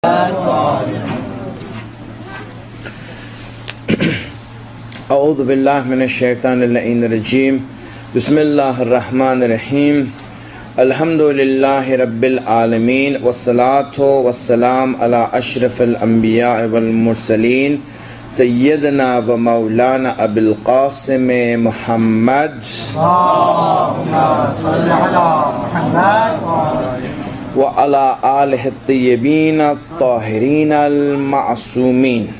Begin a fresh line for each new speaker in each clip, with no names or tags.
أعوذ بالله من الشيطان اللعين الرجيم. بسم الله الرحمن الرحيم. الحمد لله رب العالمين والصلاة والسلام على أشرف الأنبياء والمرسلين سيدنا ومولانا أبي القاسم محمد
اللهم صل على محمد
وعلى آله الطيبين الطاهرين المعصومين.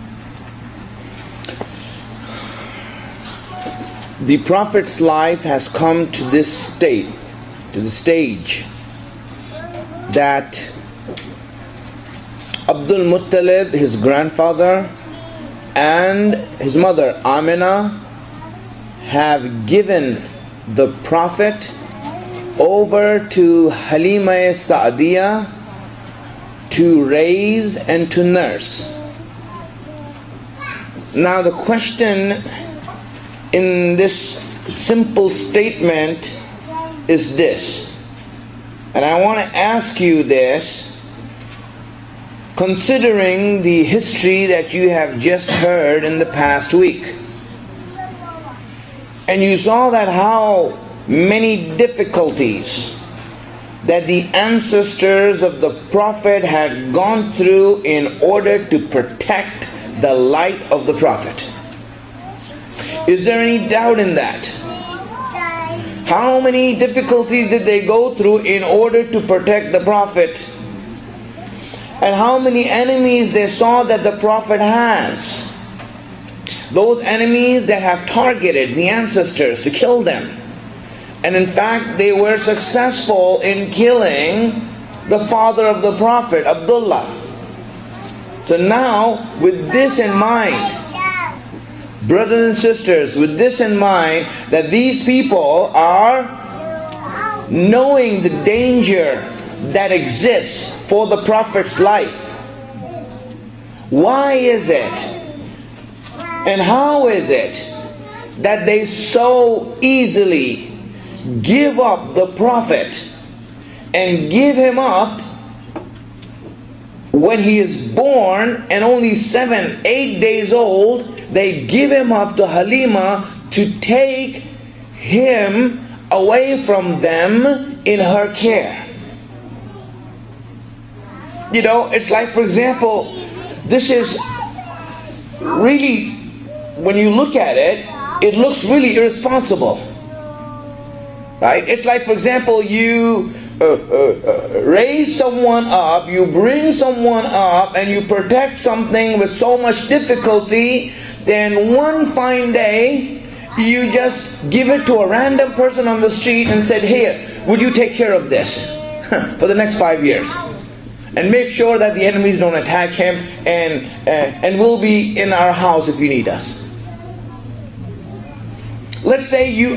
The Prophet's life has come to this state, to the stage that Abdul Muttalib, his grandfather, and his mother Amina have given the Prophet over to Halima Sa'diyah to raise and to nurse. Now the question in this simple statement is this, and I want to ask you this, considering the history that you have just heard in the past week, and you saw that how many difficulties that the ancestors of the Prophet had gone through in order to protect the light of the Prophet. Is there any doubt in that? How many difficulties did they go through in order to protect the Prophet? And how many enemies they saw that the Prophet has? Those enemies that have targeted the ancestors to kill them. And in fact, they were successful in killing the father of the Prophet, Abdullah. So now, with this in mind, brothers and sisters, with this in mind, that these people are knowing the danger that exists for the Prophet's life. Why is it, and how is it, that they so easily give up the Prophet and give him up when he is born and only 7-8 days old? They give him up to Halima to take him away from them in her care. You know, it's like, for example, this is really, when you look at it, it looks really irresponsible. Right? It's like, for example, you raise someone up, you bring someone up, and you protect something with so much difficulty. Then one fine day, you just give it to a random person on the street and said, "Here, would you take care of this for the next 5 years? And make sure that the enemies don't attack him, and we'll be in our house if you need us." Let's say you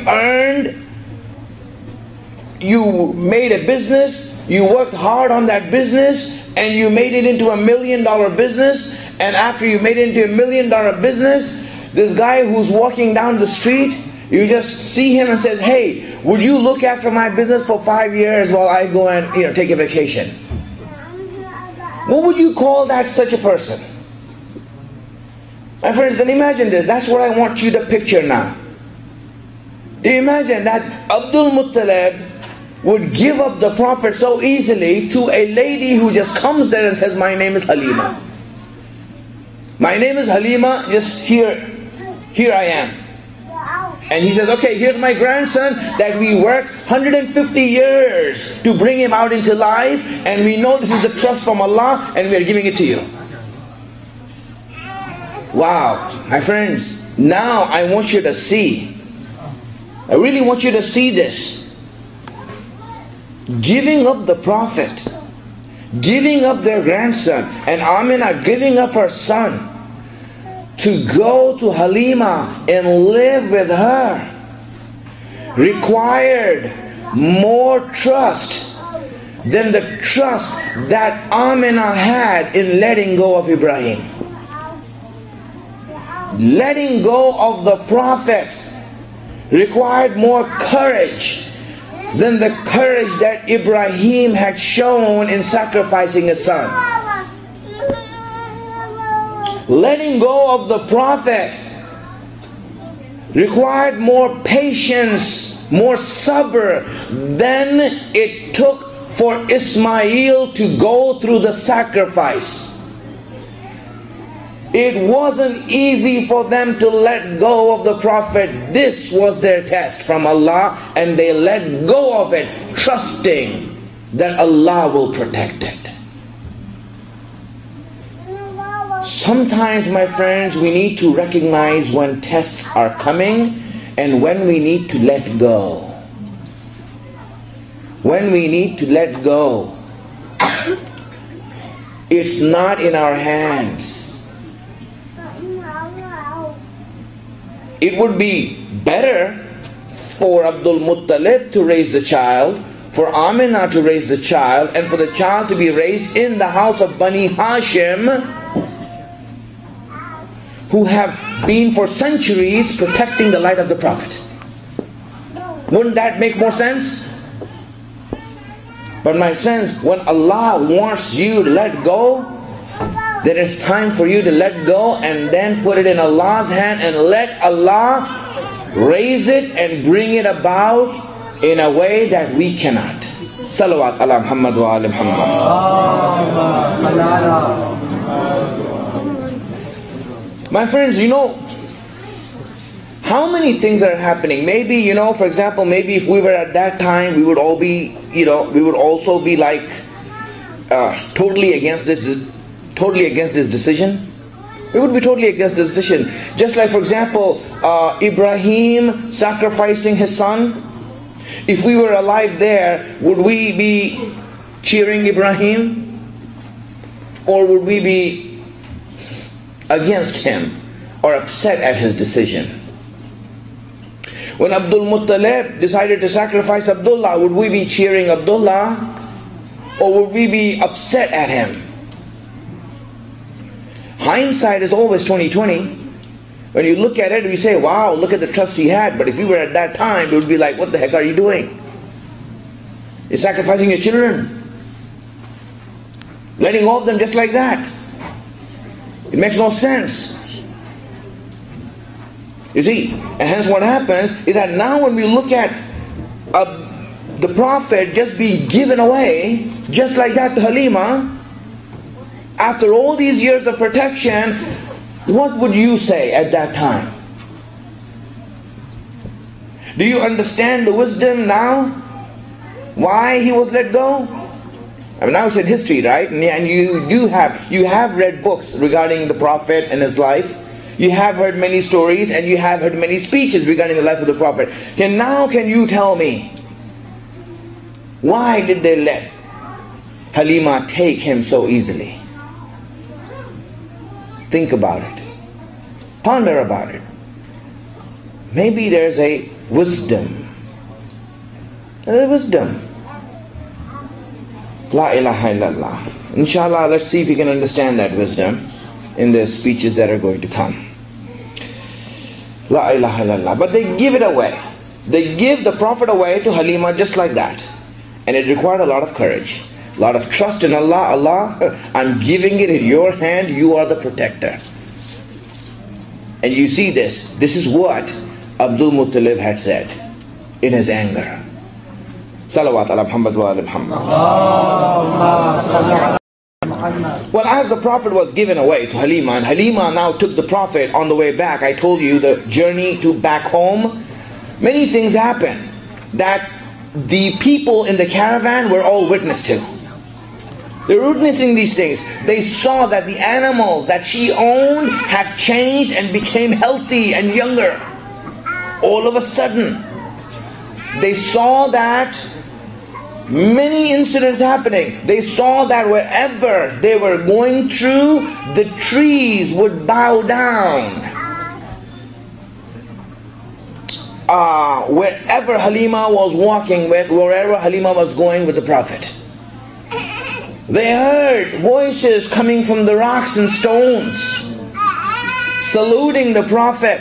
made a business, you worked hard on that business, and you made it into $1 million business. And after you made it into $1 million business, this guy who's walking down the street, you just see him and says, "Hey, would you look after my business for 5 years while I go and take a vacation?" What would you call that, such a person? My friends, then imagine this. That's what I want you to picture now. Do you imagine that Abdul Muttalib would give up the Prophet so easily to a lady who just comes there and says, "My name is Halima. My name is Halima, just here I am." And he says, "Okay, here's my grandson that we worked 150 years to bring him out into life, and we know this is the trust from Allah, and we are giving it to you." Wow, my friends, now I want you to see. I really want you to see this. Giving up the Prophet, giving up their grandson, and Amina giving up her son to go to Halima and live with her required more trust than the trust that Amina had in letting go of Ibrahim. Letting go of the Prophet required more courage than the courage that Ibrahim had shown in sacrificing his son. letting go of the Prophet required more patience, more sabr than it took for Ismail to go through the sacrifice. It wasn't easy for them to let go of the Prophet. This was their test from Allah, and they let go of it, trusting that Allah will protect it. Sometimes, my friends, we need to recognize when tests are coming and when we need to let go. When we need to let go. It's not in our hands. It would be better for Abdul Muttalib to raise the child, for Aminah to raise the child, and for the child to be raised in the house of Bani Hashim, who have been for centuries protecting the light of the Prophet. Wouldn't that make more sense? But my friends, when Allah wants you to let go, then it's time for you to let go and then put it in Allah's hand and let Allah raise it and bring it about in a way that we cannot. Salawat ala Muhammad wa ala Muhammad. My friends, you know, how many things are happening? Maybe, you know, for example, maybe if we were at that time, we would all be, you know, we would also be like totally against this decision. We would be totally against this decision. Just like, for example, Ibrahim sacrificing his son. If we were alive there, would we be cheering Ibrahim? Or would we be against him or upset at his decision? When Abdul Muttalib decided to sacrifice Abdullah, would we be cheering Abdullah or would we be upset at him? Hindsight is always 20/20. When you look at it, we say, wow, look at the trust he had. But if we were at that time, it would be like, what the heck are you doing? You're sacrificing your children, letting go of them just like that. It makes no sense. You see, and hence what happens is that now when we look at the Prophet just being given away, just like that to Halima, after all these years of protection, what would you say at that time? Do you understand the wisdom now? Why he was let go? I mean, now it's in history, right? And you have read books regarding the Prophet and his life. You have heard many stories and you have heard many speeches regarding the life of the Prophet. And now can you tell me, why did they let Halima take him so easily? Think about it. Ponder about it. Maybe there's a wisdom. There's a wisdom. La ilaha illallah. Inshallah, let's see if we can understand that wisdom in the speeches that are going to come. La ilaha illallah. But they give it away. They give the Prophet away to Halima just like that. And it required a lot of courage. A lot of trust in Allah. Allah, I'm giving it in your hand. You are the protector. And you see this. This is what Abdul Muttalib had said in his anger. Salawat ala Muhammad wa ala Muhammad. Well, as the Prophet was given away to Halima, and Halima now took the Prophet on the way back, I told you the journey to back home, many things happened that the people in the caravan were all witness to. They were witnessing these things. They saw that the animals that she owned have changed and became healthy and younger. All of a sudden, they saw that many incidents happening. They saw that wherever they were going through, the trees would bow down. Wherever Halima was walking with, wherever Halima was going with the Prophet. They heard voices coming from the rocks and stones, saluting the Prophet.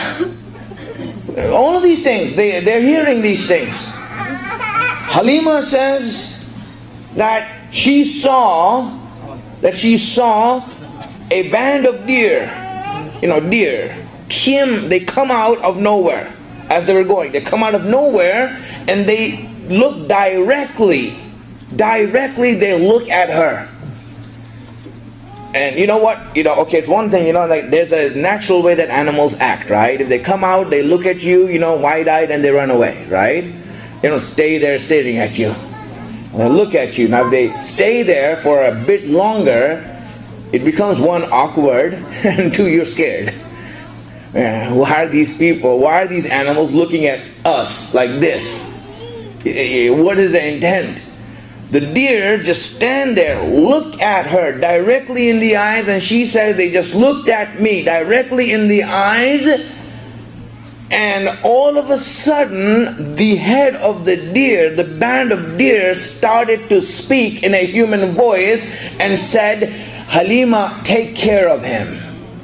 All of these things, they're hearing these things. Halima says that she saw a band of deer, deer, they come out of nowhere as they were going. They come out of nowhere and they look directly they look at her. And you know what? Okay, it's one thing, like there's a natural way that animals act, right? If they come out, they look at you, wide-eyed, and they run away, right? They don't stay there staring at you. They look at you. Now, if they stay there for a bit longer, it becomes one, awkward, and two, you're scared. Why are these animals looking at us like this? What is the intent? The deer just stand there, look at her directly in the eyes, and she says, they just looked at me directly in the eyes, and all of a sudden, the head of the deer, the band of deer, started to speak in a human voice and said, Halima, take care of him.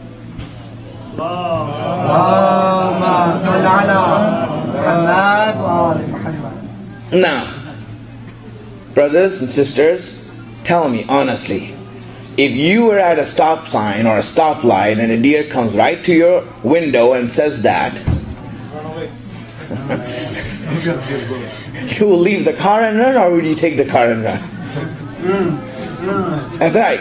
Now, brothers and sisters, tell me honestly, if you were at a stop sign or a stoplight and a deer comes right to your window and says that, you will leave the car and run, or will you take the car and run? That's right?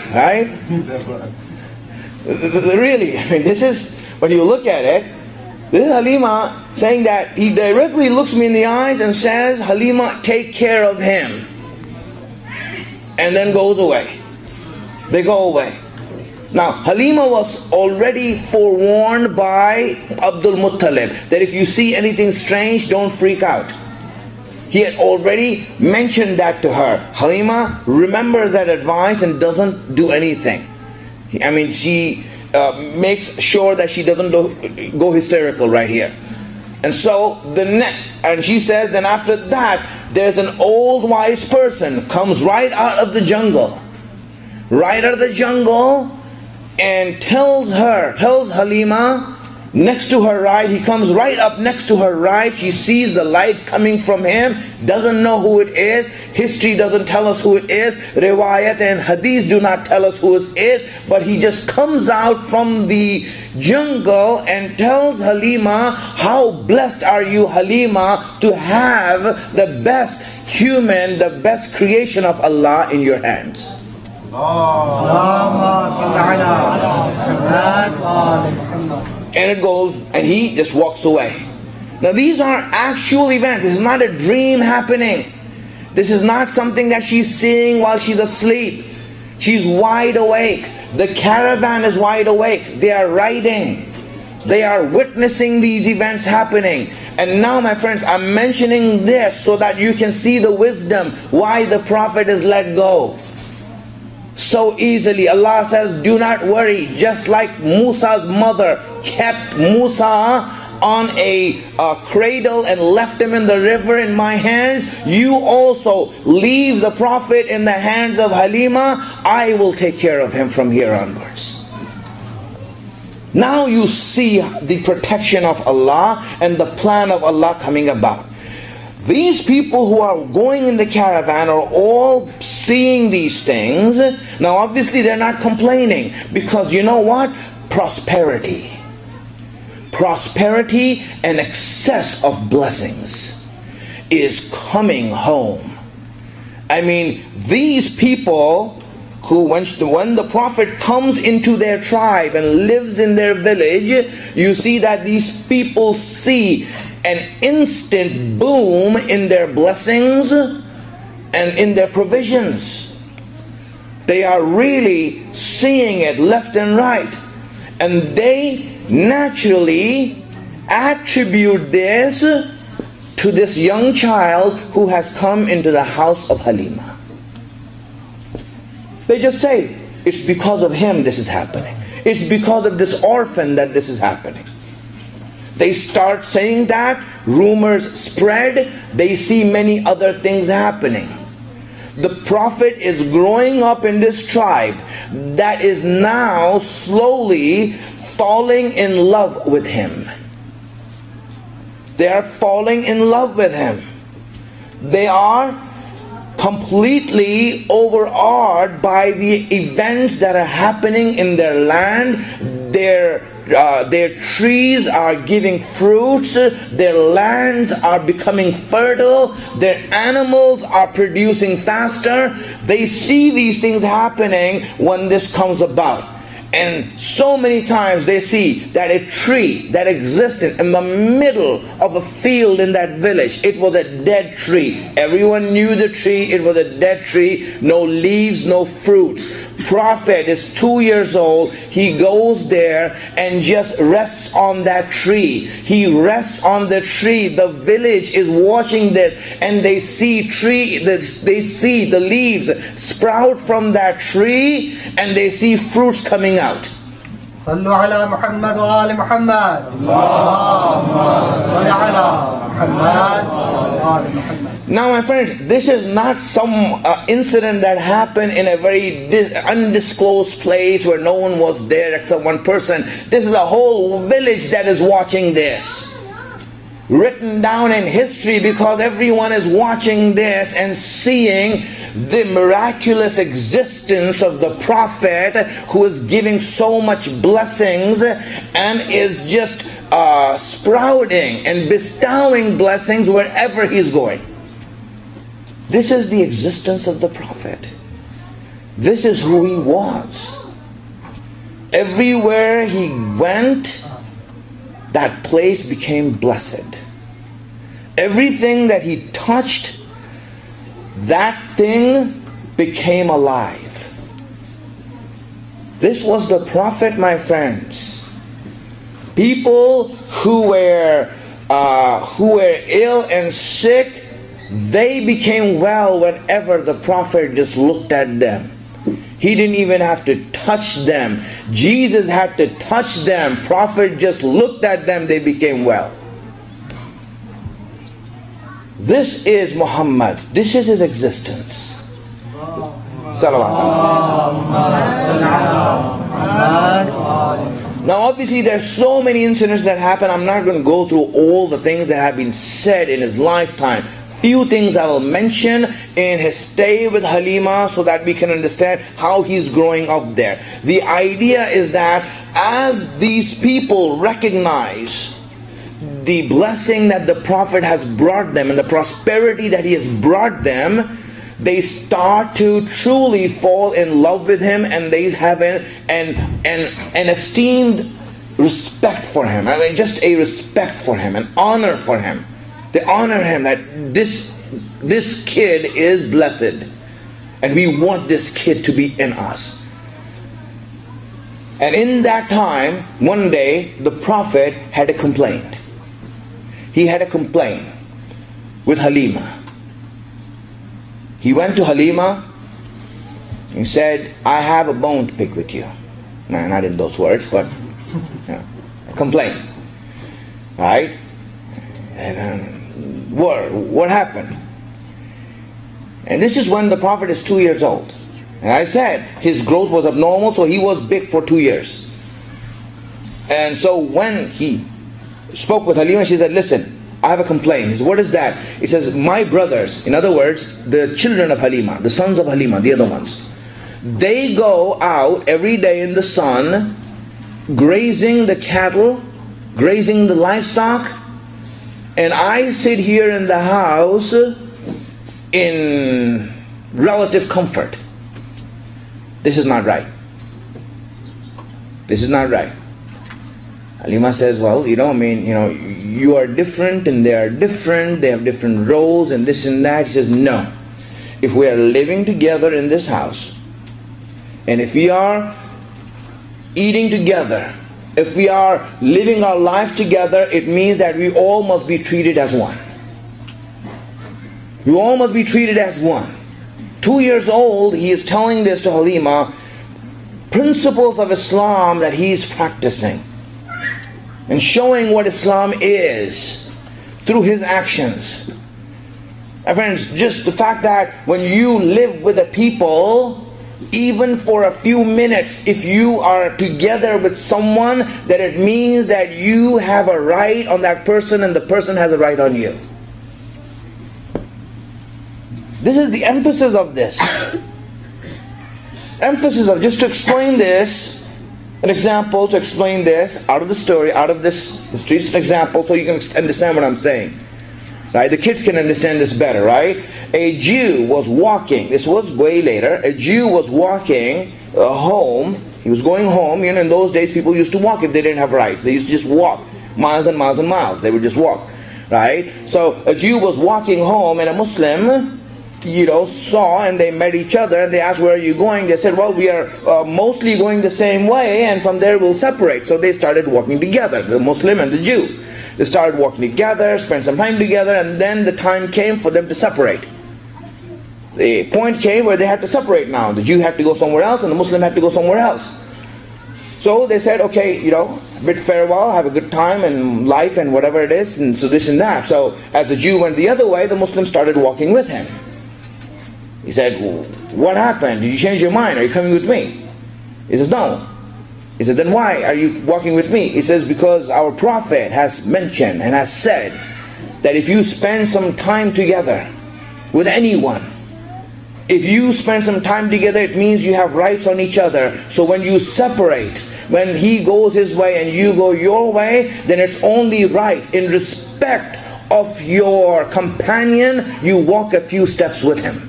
Really, this is, when you look at it, this is Halima saying that he directly looks me in the eyes and says, Halima, take care of him. And then goes away. They go away. Now, Halima was already forewarned by Abdul Muttalib that if you see anything strange, don't freak out. He had already mentioned that to her. Halima remembers that advice and doesn't do anything. She makes sure that she doesn't go hysterical right here. And so and she says, then after that, there's an old wise person comes right out of the jungle. And tells Halima, next to her right, he comes right up next to her right, she sees the light coming from him, doesn't know who it is, history doesn't tell us who it is, riwayat and hadith do not tell us who it is, but he just comes out from the jungle and tells Halima, how blessed are you, Halima, to have the best human, the best creation of Allah in your hands. And it goes, and he just walks away. Now these are actual events. This is not a dream happening. This is not something that she's seeing while she's asleep. She's wide awake. The caravan is wide awake. They are riding. They are witnessing these events happening. And now, my friends, I'm mentioning this so that you can see the wisdom why the Prophet is let go so easily. Allah says, do not worry. Just like Musa's mother kept Musa on a cradle and left him in the river in my hands, you also leave the Prophet in the hands of Halima. I will take care of him from here onwards. Now you see the protection of Allah and the plan of Allah coming about. These people who are going in the caravan are all seeing these things. Now obviously they're not complaining, because you know what? Prosperity and excess of blessings is coming home. These people who, when the Prophet comes into their tribe and lives in their village, you see that these people see an instant boom in their blessings and in their provisions. They are really seeing it left and right. And they naturally attribute this to this young child who has come into the house of Halima. They just say, it's because of him this is happening. It's because of this orphan that this is happening. They start saying that, rumors spread, they see many other things happening. The Prophet is growing up in this tribe that is now slowly falling in love with him. They are falling in love with him. They are completely overawed by the events that are happening in their land. Their trees are giving fruits, their lands are becoming fertile, their animals are producing faster. They see these things happening when this comes about. And so many times they see that a tree that existed in the middle of a field in that village, it was a dead tree. Everyone knew the tree, it was a dead tree, no leaves, no fruits. Prophet is 2 years old. He goes there and just rests on that tree. He rests on the tree. The village is watching this, and they see the leaves sprout from that tree, and they see fruits coming out.
صلوا على محمد وآل محمد اللهم صل على محمد وآل محمد.
Now, my friends, this is not some incident that happened in a very undisclosed place where no one was there except one person. This is a whole village that is watching this. Written down in history because everyone is watching this and seeing the miraculous existence of the prophet who is giving so much blessings and is just sprouting and bestowing blessings wherever he's going. This is the existence of the prophet. This is who he was. Everywhere he went, that place became blessed. Everything that he touched, that thing became alive. This was the prophet, my friends. People who were ill and sick, they became well whenever the prophet just looked at them. He didn't even have to touch them. Jesus had to touch them. Prophet just looked at them, they became well. This is Muhammad. This is his existence. Now obviously there's so many incidents that happen. I'm not going to go through all the things that have been said in his lifetime. Few things I will mention in his stay with Halima so that we can understand how he's growing up there. The idea is that as these people recognize the blessing that the Prophet has brought them and the prosperity that he has brought them, they start to truly fall in love with him, and they have an esteemed respect for him. I mean, just a respect for him, an honor for him. They honor him that this kid is blessed, and we want this kid to be in us. And in that time, one day, the Prophet had a complaint. He had a complaint with Halima. He went to Halima and said, I have a bone to pick with you. No, not in those words, but a complaint. Right? And what happened? And this is when the Prophet is 2 years old. And I said his growth was abnormal, so he was big for 2 years. And so when he spoke with Halima, she said, listen, I have a complaint. He said, what is that? He says, my brothers, in other words, the children of Halima, the sons of Halima, the other ones, they go out every day in the sun, grazing the cattle, grazing the livestock, and I sit here in the house in relative comfort. This is not right. This is not right. Halima says, well, you are different and they are different, they have different roles and this and that. He says, no. If we are living together in this house, and if we are eating together, if we are living our life together, it means that we all must be treated as one. We all must be treated as one. 2 years old, he is telling this to Halima, principles of Islam that he is practicing, and showing what Islam is through his actions. My friends, just the fact that when you live with a people, even for a few minutes, if you are together with someone, that it means that you have a right on that person and the person has a right on you. This is the emphasis of this. Emphasis of, just to explain this, an example to explain this, out of the story, out of this history, an example so you can understand what I'm saying. Right? The kids can understand this better, right? A Jew was walking, this was way later, a Jew was walking home, he was going home. In those days people used to walk if they didn't have rights. They used to just walk miles and miles and miles. They would just walk, right? So a Jew was walking home and a Muslim, saw, and they met each other and they asked, where are you going? They said, well, we are mostly going the same way, and from there we'll separate. So they started walking together, the Muslim and the Jew. They started walking together, spent some time together, and then the time came for them to separate. The point came where they had to separate now. The Jew had to go somewhere else and the Muslim had to go somewhere else. So they said, okay, bid farewell, have a good time and life and whatever it is, and so this and that. So as the Jew went the other way, the Muslim started walking with him. He said, well, what happened? Did you change your mind? Are you coming with me? He says, no. He said, then why are you walking with me? He says, because our Prophet has mentioned and has said that if you spend some time together with anyone, if you spend some time together, it means you have rights on each other. So when you separate, when he goes his way and you go your way, then it's only right, in respect of your companion, you walk a few steps with him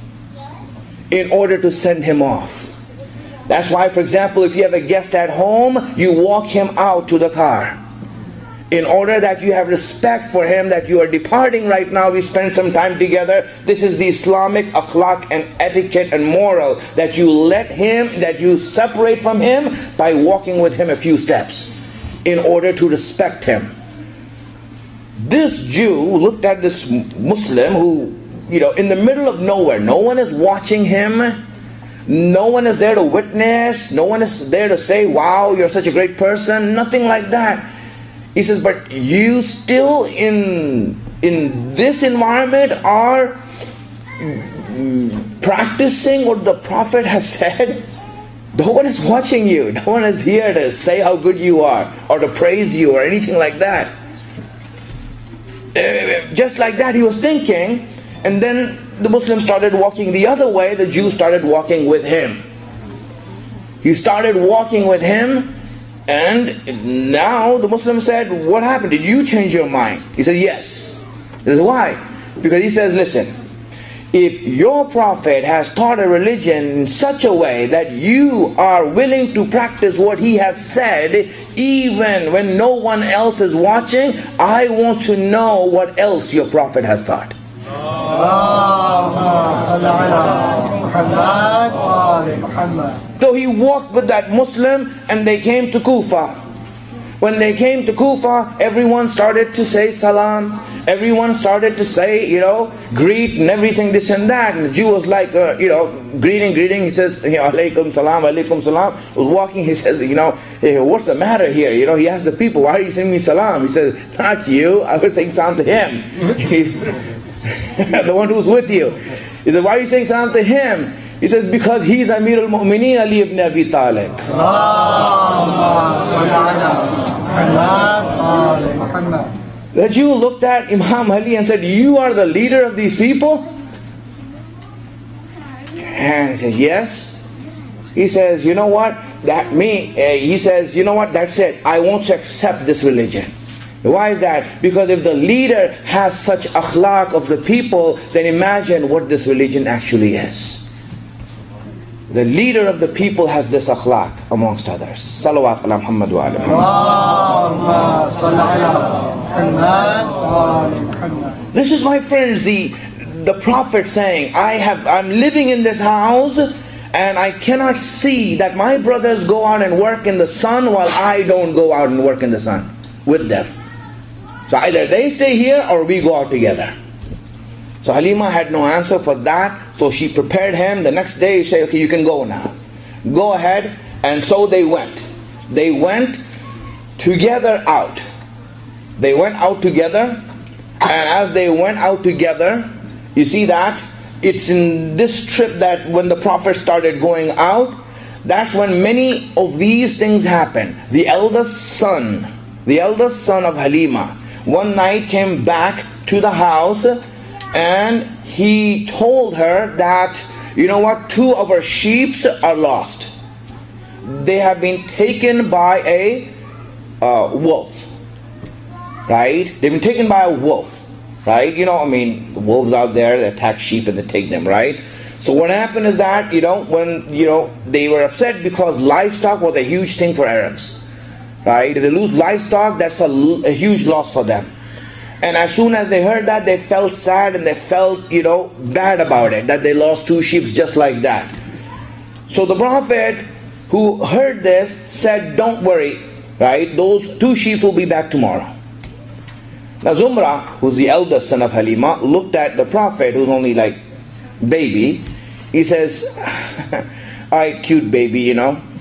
in order to send him off. That's why, for example, if you have a guest at home, you walk him out to the car. In order that you have respect for him, that you are departing right now, we spend some time together. This is the Islamic akhlaq and etiquette and moral, that you let him, that you separate from him by walking with him a few steps in order to respect him. This Jew looked at this Muslim who, in the middle of nowhere, no one is watching him, no one is there to witness, no one is there to say, wow, you're such a great person, nothing like that. He says, but you still in this environment are practicing what the Prophet has said? No one is watching you, no one is here to say how good you are or to praise you or anything like that. Just like that he was thinking, and then the Muslim started walking the other way, the Jew started walking with him. He started walking with him, and now the Muslim said, what happened? Did you change your mind? He said, yes. He says, why? Because he says, listen, if your Prophet has taught a religion in such a way that you are willing to practice what he has said, even when no one else is watching, I want to know what else your Prophet has taught. So he walked with that Muslim and they came to Kufa. When they came to Kufa, everyone started to say salam. Everyone started to say, greet and everything, this and that. And the Jew was like, greeting. He says, alaikum salam, alaikum salam. He was walking, he says, hey, what's the matter here? He asked the people, why are you saying me salam? He says, not you, I was saying salam to him. The one who's with you. He said, why are you saying salam to him? He says, because he's Amir al-Mu'mineen Ali ibn Abi Talib. The Jew looked at Imam Ali and said, you are the leader of these people? And he said, yes. He says, you know what? He says, you know what? That's it. I want to accept this religion. Why is that? Because if the leader has such akhlaq of the people, then imagine what this religion actually is. The leader of the people has this akhlaq amongst others. Salawat ala Muhammad wa ala Muhammad. This is, my friends, the Prophet saying, I'm living in this house and I cannot see that my brothers go out and work in the sun while I don't go out and work in the sun with them. So either they stay here or we go out together. So Halima had no answer for that. So she prepared him. The next day she said, okay, you can go now. Go ahead. And so they went. They went together out. They went out together. And as they went out together, you see that it's in this trip that when the Prophet started going out, that's when many of these things happened. The eldest son of Halima, one night came back to the house and he told her that, you know what, 2 of our sheep are lost. They have been taken by a wolf, right? They've been taken by a wolf, right? You know, I mean, the wolves out there, they attack sheep and they take them, right? So what happened is that, when, they were upset because livestock was a huge thing for Arabs, right? If they lose livestock, that's a huge loss for them. And as soon as they heard that, they felt sad and they felt, bad about it, that they lost 2 sheep just like that. So the Prophet, who heard this, said, don't worry, right? Those 2 sheep will be back tomorrow. Now Zumra, who's the eldest son of Halima, looked at the Prophet, who's only like baby. He says, alright, cute baby,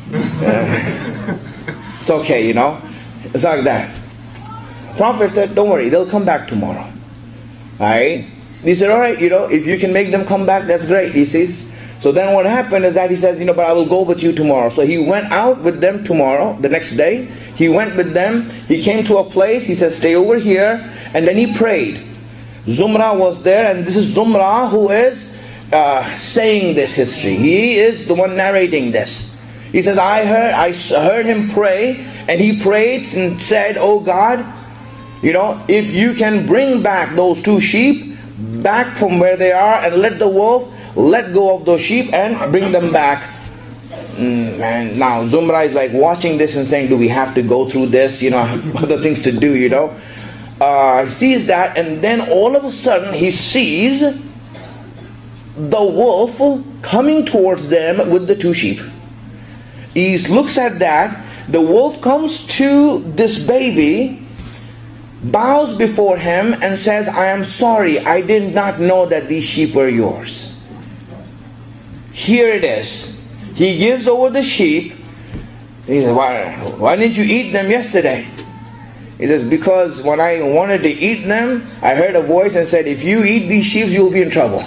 it's okay, it's like that. Prophet said, don't worry, they'll come back tomorrow. Alright? He said, alright, if you can make them come back, that's great, he says. So then what happened is that he says, but I will go with you tomorrow. So he went out with them tomorrow, the next day. He went with them, he came to a place, he said, stay over here, and then he prayed. Zumra was there, and this is Zumra who is saying this history. He is the one narrating this. He says, I heard him pray, and he prayed and said, oh God, if you can bring back those 2 sheep back from where they are and let the wolf let go of those sheep and bring them back. And now Zumra is like watching this and saying, do we have to go through this? Other things to do, He sees that, and then all of a sudden he sees the wolf coming towards them with the 2 sheep. He looks at that. The wolf comes to this baby, bows before him and says, I am sorry, I did not know that these sheep were yours. Here it is. He gives over the sheep. He says, why didn't you eat them yesterday? He says, because when I wanted to eat them, I heard a voice and said, if you eat these sheep, you'll be in trouble.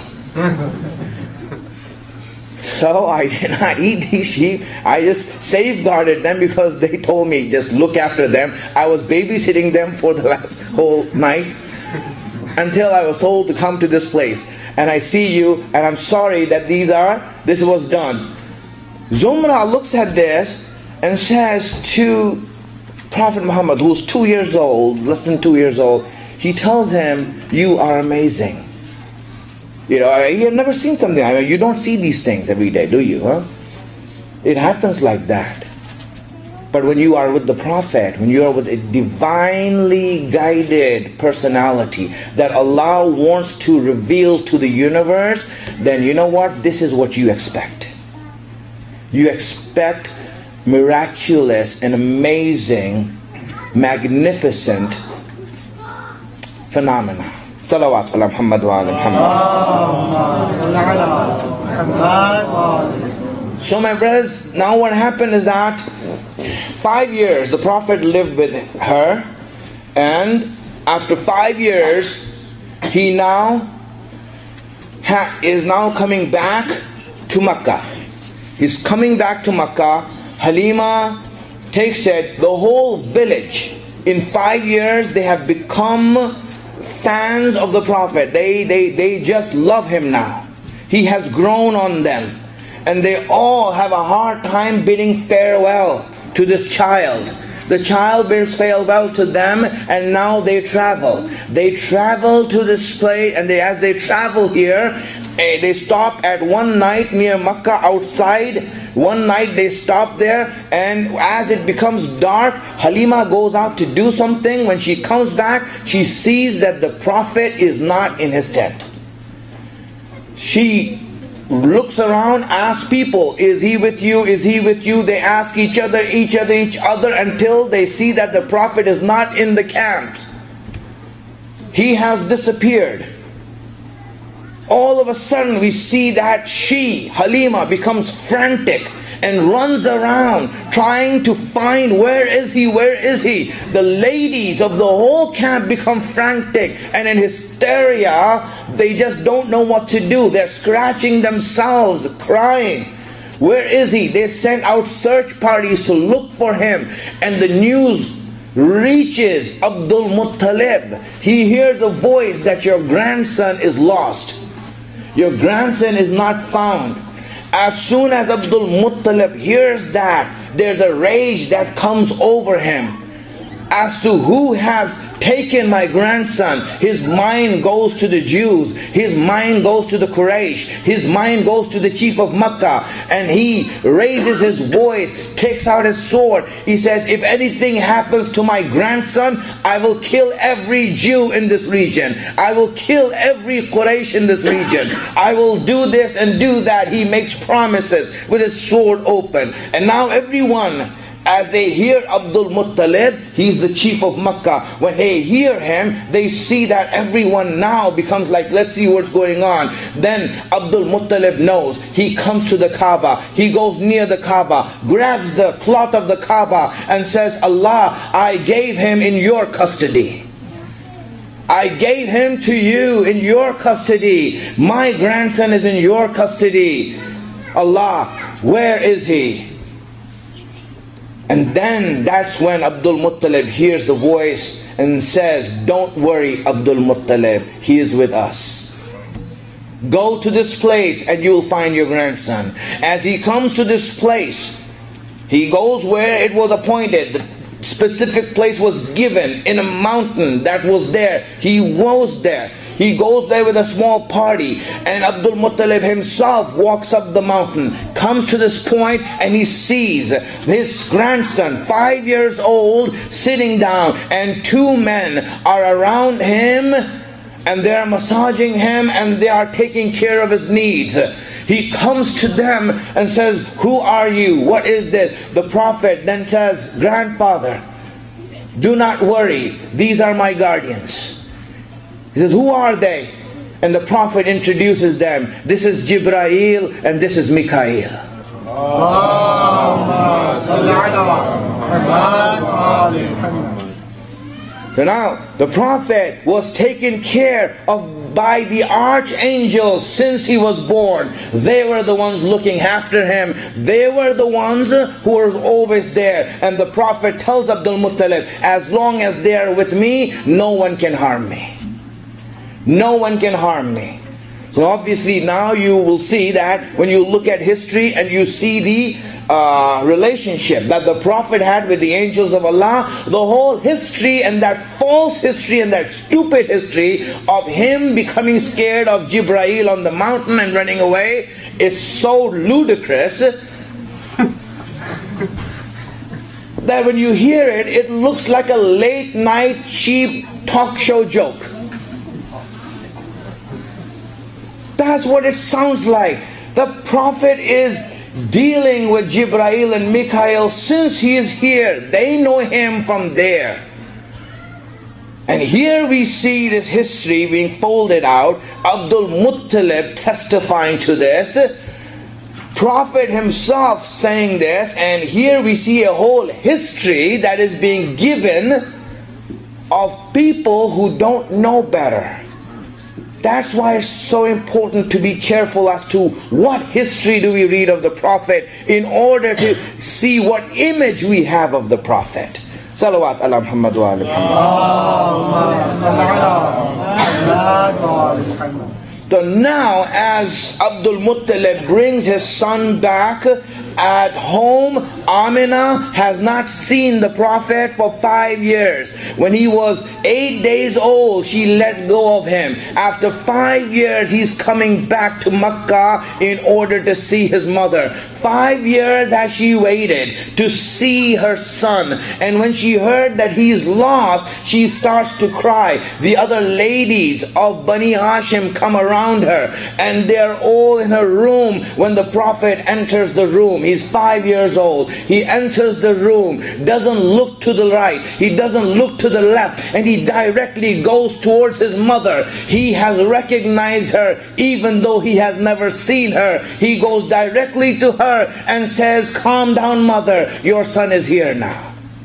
So I did not eat these sheep. I just safeguarded them because they told me, just look after them. I was babysitting them for the last whole night until I was told to come to this place. And I see you, and I'm sorry that this was done. Zumra looks at this and says to Prophet Muhammad, who's 2 years old, less than 2 years old, he tells him, you are amazing. He had never seen something. You don't see these things every day, do you? Huh? It happens like that. But when you are with the Prophet, when you are with a divinely guided personality that Allah wants to reveal to the universe, then you know what? This is what you expect. You expect miraculous and amazing, magnificent phenomena. Salawat ala Muhammad wa ala Muhammad. So my brothers, now what happened is that 5 years the Prophet lived with her, and after 5 years he is now coming back to Makkah. He's coming back to Makkah. Halima takes it, the whole village, in 5 years they have become fans of the Prophet. They just love him now. He has grown on them. And they all have a hard time bidding farewell to this child. The child bids farewell to them, and now they travel. They travel to this place, and as they travel here, they stop at one night near Makkah outside. One night they stop there, and as it becomes dark, Halima goes out to do something. When she comes back, she sees that the Prophet is not in his tent. She looks around, asks people, is he with you? Is he with you? They ask each other until they see that the Prophet is not in the camp. He has disappeared. All of a sudden we see that Halima, becomes frantic and runs around trying to find, where is he? The ladies of the whole camp become frantic and in hysteria. They just don't know what to do. They're scratching themselves, crying. Where is he? They sent out search parties to look for him, and the news reaches Abdul Muttalib. He hears a voice that your grandson is lost. Your grandson is not found. As soon as Abdul Muttalib hears that, there's a rage that comes over him as to who has taken my grandson. His mind goes to the Jews, his mind goes to the Quraysh, his mind goes to the chief of Makkah, and he raises his voice, takes out his sword. He says, if anything happens to my grandson, I will kill every Jew in this region. I will kill every Quraysh in this region. I will do this and do that. He makes promises with his sword open. And now everyone, as they hear Abdul Muttalib, he's the chief of Makkah. When they hear him, they see that everyone now becomes like, let's see what's going on. Then Abdul Muttalib knows. He comes to the Kaaba. He goes near the Kaaba, grabs the cloth of the Kaaba and says, Allah, I gave him in your custody. I gave him to you in your custody. My grandson is in your custody. Allah, where is he? And then that's when Abdul Muttalib hears the voice and says, don't worry, Abdul Muttalib, he is with us. Go to this place and you'll find your grandson. As he comes to this place, he goes where it was appointed. The specific place was given in a mountain that was there. He was there. He goes there with a small party, and Abdul Muttalib himself walks up the mountain, comes to this point, and he sees his grandson, 5 years old, sitting down, and two men are around him, and they are massaging him, and they are taking care of his needs. He comes to them and says, who are you? What is this? The Prophet then says, grandfather, do not worry, these are my guardians. He says, who are they? And the Prophet introduces them. This is Jibrail and this is Mikail. So now the Prophet was taken care of by the archangels since he was born. They were the ones looking after him. They were the ones who were always there. And the Prophet tells Abdul Muttalib, as long as they are with me, no one can harm me. No one can harm me. So obviously now you will see that when you look at history and you see the relationship that the Prophet had with the angels of Allah, the whole history and that false history and that stupid history of him becoming scared of Jibrail on the mountain and running away is so ludicrous that when you hear it, it looks like a late night cheap talk show joke. That's what it sounds like. The Prophet is dealing with Jibrail and Mikail since he is here. They know him from there. And here we see this history being folded out. Abdul Muttalib testifying to this. Prophet himself saying this. And here we see a whole history that is being given of people who don't know better. That's why it's so important to be careful as to what history do we read of the Prophet in order to see what image we have of the Prophet. Salawat ala Muhammad wa ala Muhammad. So now as Abdul Muttalib brings his son back at home, Amina has not seen the Prophet for 5 years. When he was 8 days old, she let go of him. After 5 years, he's coming back to Makkah in order to see his mother. 5 years has she waited to see her son. And when she heard that he's lost, she starts to cry. The other ladies of Bani Hashim come around her, and they're all in her room when the Prophet enters the room. He's 5 years old. He enters the room, doesn't look to the right, he doesn't look to the left, and he directly goes towards his mother. He has recognized her even though he has never seen her. He goes directly to her and says, calm down, mother, your son is here now.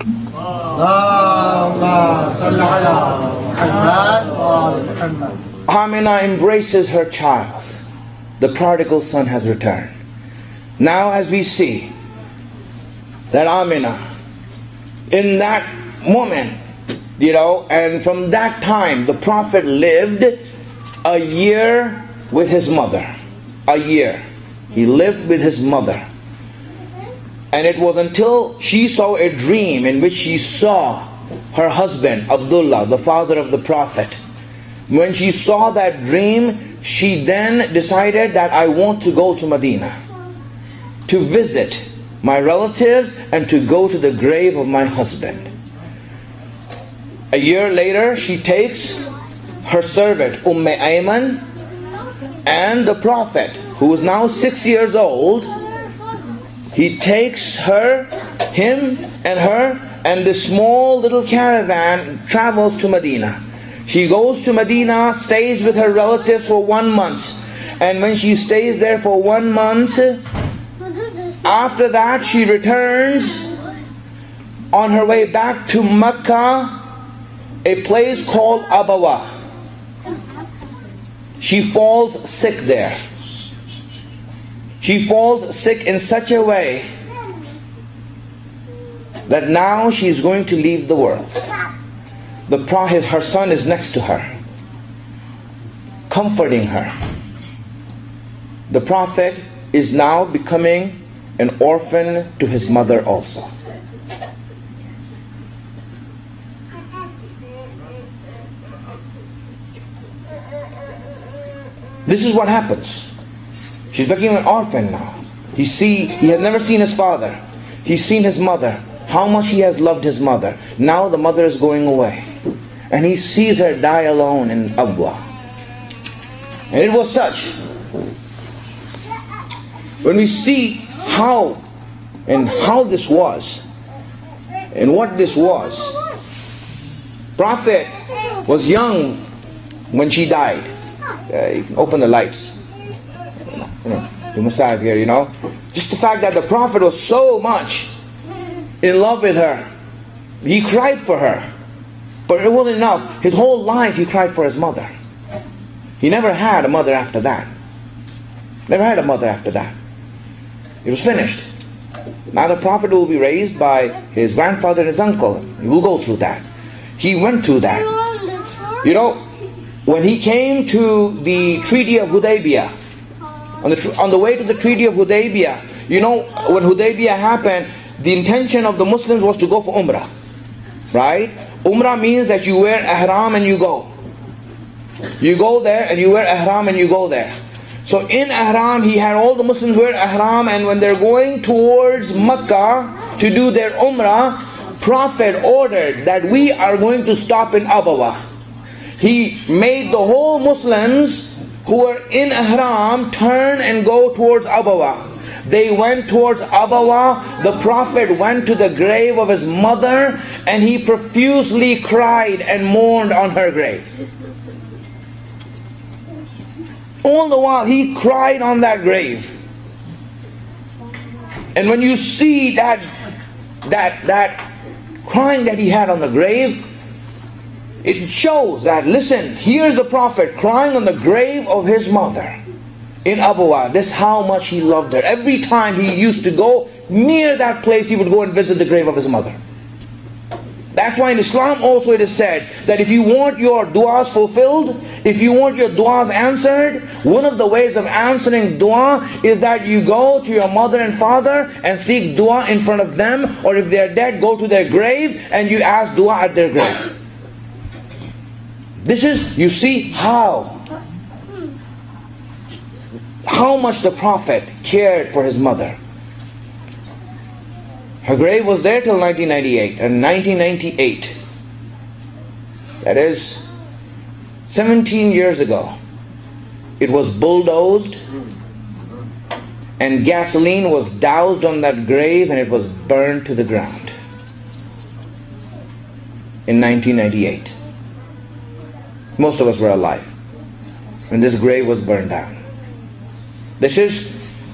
Amina embraces her child. The prodigal son has returned. Now as we see that Amina, in that moment, and from that time the Prophet lived a year with his mother. A year. He lived with his mother. And it was until she saw a dream in which she saw her husband, Abdullah, the father of the Prophet. When she saw that dream, she then decided that I want to go to Medina to visit my relatives and to go to the grave of my husband. A year later, she takes her servant Ayman and the Prophet, who is now 6 years old. He takes him and her, and this small little caravan travels to Medina. She goes to Medina, stays with her relatives for 1 month. And when she stays there for 1 month, after that she returns on her way back to Mecca, a place called Abawa. She falls sick there. She falls sick in such a way that now she's going to leave the world. Her son is next to her, comforting her. The Prophet is now becoming an orphan to his mother also. This is what happens. She's becoming an orphan now. He has never seen his father. He's seen his mother. How much he has loved his mother. Now the mother is going away. And he sees her die alone in Abwa. And it was such. When we see how this was, and what this was. Prophet was young when she died. You can open the lights. You must have here, Just the fact that the Prophet was so much in love with her. He cried for her. But it wasn't enough. His whole life he cried for his mother. He never had a mother after that. Never had a mother after that. It was finished. Now the Prophet will be raised by his grandfather and his uncle. He will go through that. He went through that. When he came to the Treaty of Hudaybiyah, on the way to the Treaty of Hudaybiyah, when Hudaybiyah happened, the intention of the Muslims was to go for Umrah. Right? Umrah means that you wear ihram and you go. You go there and you wear ihram and you go there. So in ihram, he had all the Muslims wear ihram, and when they're going towards Mecca to do their Umrah, Prophet ordered that we are going to stop in Abawa. He made the whole Muslims who were in ihram turn and go towards Abawa. They went towards Abawa. The Prophet went to the grave of his mother, and he profusely cried and mourned on her grave. All the while he cried on that grave. And when you see that crying that he had on the grave, it shows that, listen, here's the Prophet crying on the grave of his mother in Abawa. This is how much he loved her. Every time he used to go near that place, he would go and visit the grave of his mother. That's why in Islam also it is said that if you want your du'as fulfilled, if you want your du'as answered, one of the ways of answering du'a is that you go to your mother and father and seek du'a in front of them, or if they are dead, go to their grave and you ask du'a at their grave. This is, you see how much the Prophet cared for his mother. Her grave was there till 1998. And 1998, that is 17 years ago, it was bulldozed and gasoline was doused on that grave and it was burned to the ground in 1998. Most of us were alive when this grave was burned down. This is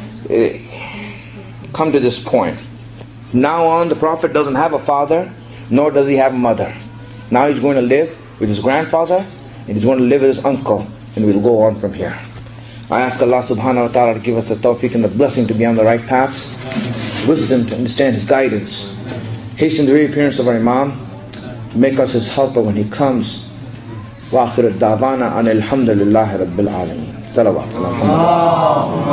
come to this point. From now on, the Prophet doesn't have a father, nor does he have a mother. Now he's going to live with his grandfather, and he's going to live with his uncle, and we'll go on from here. I ask Allah subhanahu wa ta'ala to give us the tawfiq and the blessing to be on the right paths, wisdom to understand His guidance, hasten the reappearance of our Imam, make us his helper when he comes. وآخر الدعوانا أن الحمد لله رب العالمين. Salawat.